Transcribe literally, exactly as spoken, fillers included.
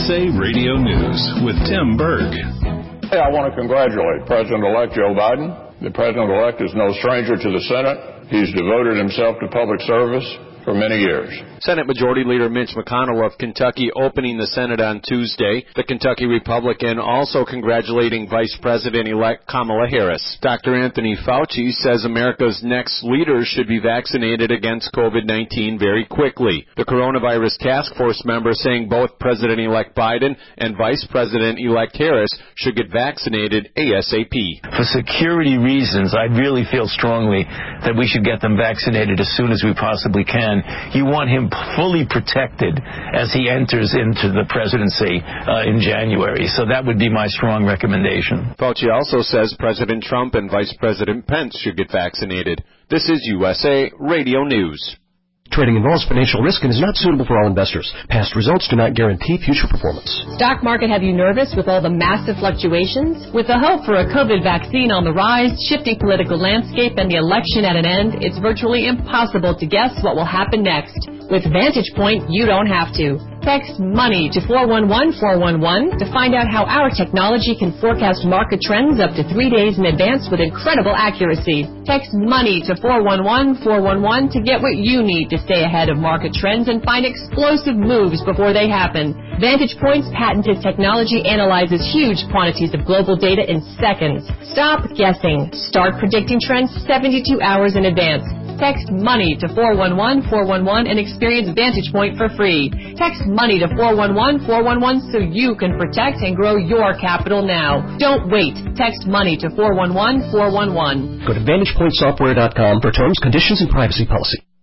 S A Radio News with Tim Berg. Hey, I want to congratulate President-elect Joe Biden. The President-elect is no stranger to the Senate. He's devoted himself to public service for many years. Senate Majority Leader Mitch McConnell of Kentucky opening the Senate on Tuesday. The Kentucky Republican also congratulating Vice President-elect Kamala Harris. Doctor Anthony Fauci says America's next leaders should be vaccinated against COVID nineteen very quickly. The Coronavirus Task Force member saying both President-elect Biden and Vice President-elect Harris should get vaccinated ASAP. For security reasons, I really feel strongly that we should get them vaccinated as soon as we possibly can. You want him fully protected as he enters into the presidency uh, in January. So that would be my strong recommendation. Fauci also says President Trump and Vice President Pence should get vaccinated. This is U S A Radio News. Trading involves financial risk and is not suitable for all investors. Past results do not guarantee future performance. Stock market have you nervous with all the massive fluctuations? With the hope for a COVID vaccine on the rise, shifting political landscape, and the election at an end, it's virtually impossible to guess what will happen next. With Vantage Point, you don't have to. Text MONEY to four one one four one one to find out how our technology can forecast market trends up to three days in advance with incredible accuracy. Text MONEY to four one one four one one to get what you need to stay ahead of market trends and find explosive moves before they happen. Vantage Point's patented technology analyzes huge quantities of global data in seconds. Stop guessing. Start predicting trends seventy-two hours in advance. Text MONEY to four one one four one one and experience Vantage Point for free. Text MONEY to four one one four one one so you can protect and grow your capital now. Don't wait. Text MONEY to four one one four one one. Go to vantage point software dot com for terms, conditions, and privacy policy.